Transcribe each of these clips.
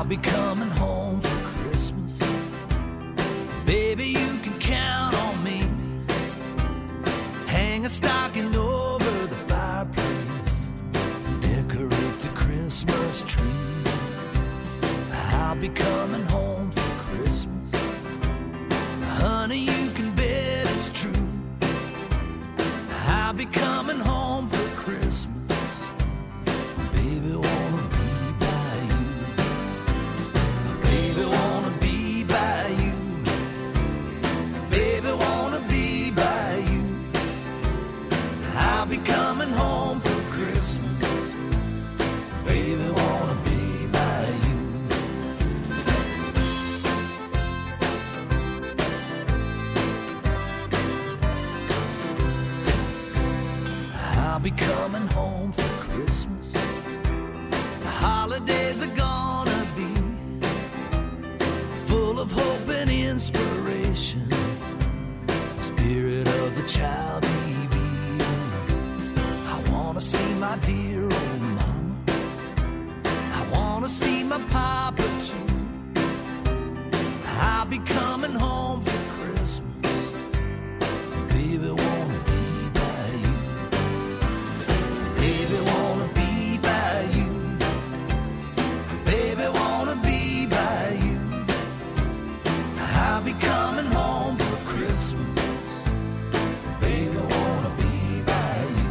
I'll be coming home for Christmas. Baby, you can count on me. Hang a stocking over the fireplace, decorate the Christmas tree. I'll be coming home for Christmas. Honey, you can bet it's true. I'll be coming home for Christmas. Baby, wanna be by you. Baby, wanna be by you. Baby, wanna be by you. I'll be coming home for Christmas. Baby, wanna be by you. I'll be coming home for Christmas. The holidays are gonna be full of hope and inspiration. The spirit of the child revealed. I wanna see my dear old mama. I wanna see my papa too. I'll be coming home for Christmas. Baby, wanna be by you. Baby, wanna be by you. Baby, wanna be by you. I'll be coming home for Christmas. Baby, wanna be by you.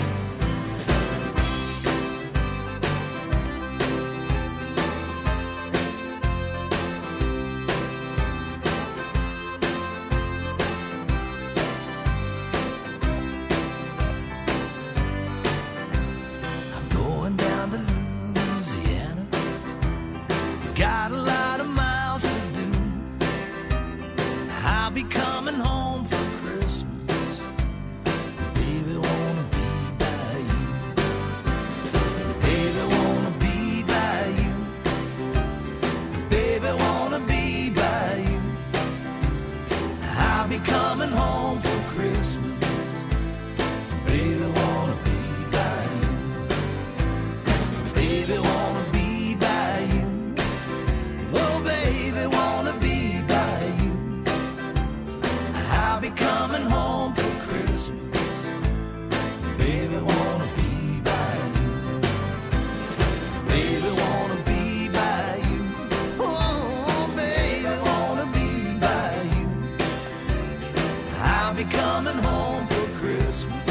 I'm going down to Louisiana. Got a lot of miles to do. I'll be coming home for Christmas. Baby, wanna be by you. Baby, wanna be by you. Baby, wanna be by you. I'll be coming home for Christmas. Baby, wanna be by you. Baby, wanna be by you. Oh, baby, wanna be by you. I'll be coming home for Christmas. Baby, wanna be by you. Baby, wanna be by you. Oh, baby, wanna be by you. I'll be coming home for Christmas.